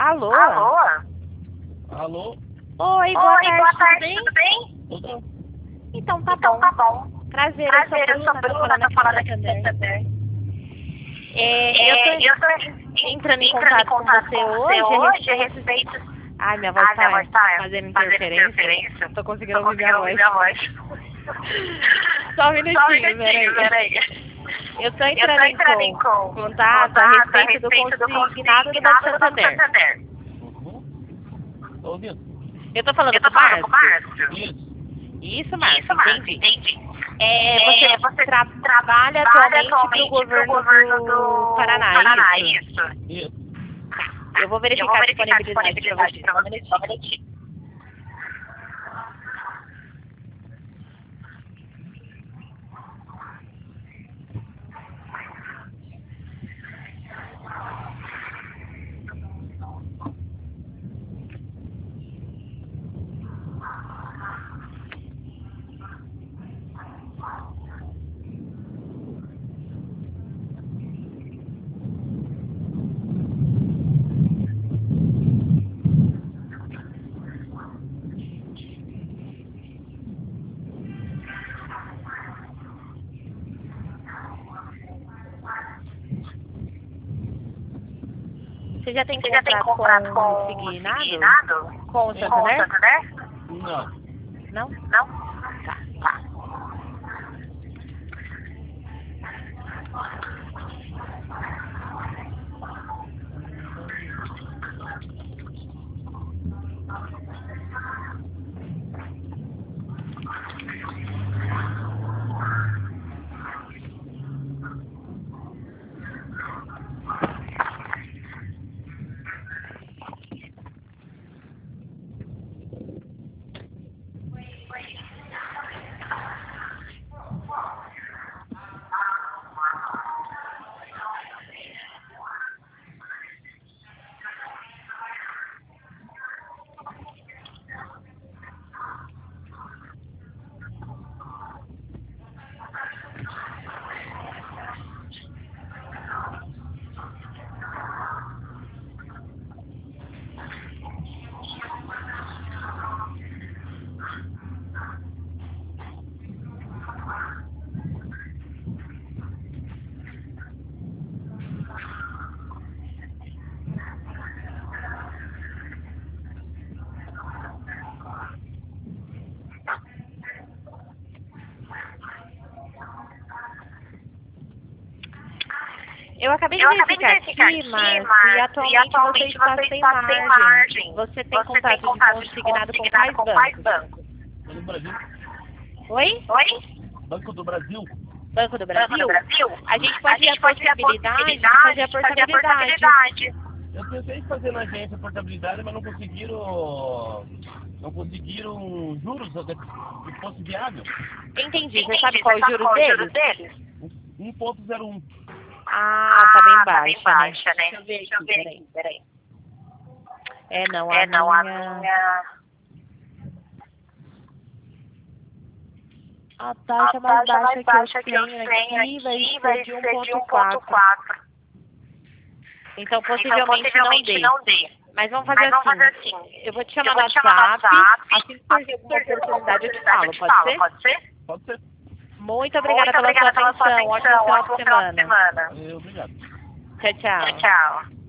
Alô? Alô? Alô? Oi, boa tarde, tudo bem? Tudo? Então tá Tá bom. bom. Prazer, Eu sou Bruna, tô falando aqui do Santander. Eu tô entrando em contato com você hoje a respeito... Ai, minha voz tá fazendo interferência. interferência. Tô conseguindo ouvir minha voz. Só um minutinho, peraí. Eu tô entrando em contato a respeito do consignado do Banco Santander. Uhum. Tô ouvindo. Eu tô falando com o Márcio? Isso. Isso, Márcio, entendi. Você trabalha atualmente pro governo do Paraná, é isso? Isso. Eu vou verificar a disponibilidade pra você. Só um minutinho. Você já tem contrato com o consignado? Com o Santander? Não. Não? Tá. Eu acabei de verificar aqui, Márcio, e atualmente você está sem margem. Você tem contato de consignado com quais bancos? Banco do Brasil. Oi? Banco do Brasil. Banco do Brasil? A gente pode ter a possibilidade de fazer a portabilidade. Eu tentei fazer na agência a portabilidade, mas não conseguiram juros que fosse viável. Entendi. Você sabe qual é o juros deles? 1,01. Ah, tá bem baixa, né? Deixa eu ver aqui, peraí. A taxa mais baixa que eu tenho aqui vai ser de 1,4. Então, possivelmente não dê. Mas vamos fazer assim. Eu vou te chamar no WhatsApp. Assim que surgir alguma oportunidade, eu te falo. Pode ser? Pode ser. Muito obrigada pela sua atenção. Ótimo final de semana. Obrigado. Tchau.